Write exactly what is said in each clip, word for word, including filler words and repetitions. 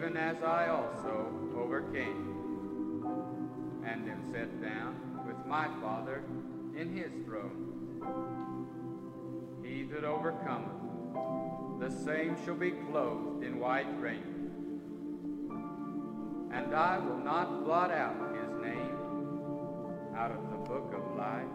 even as I also overcame, and am set down with my Father in his throne. He that overcometh, the same shall be clothed in white raiment, and I will not blot out his name out of the book of life,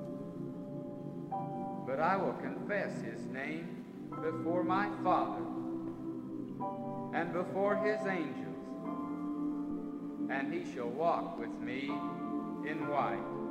but I will confess his name before my Father and before his angels, and he shall walk with me in white,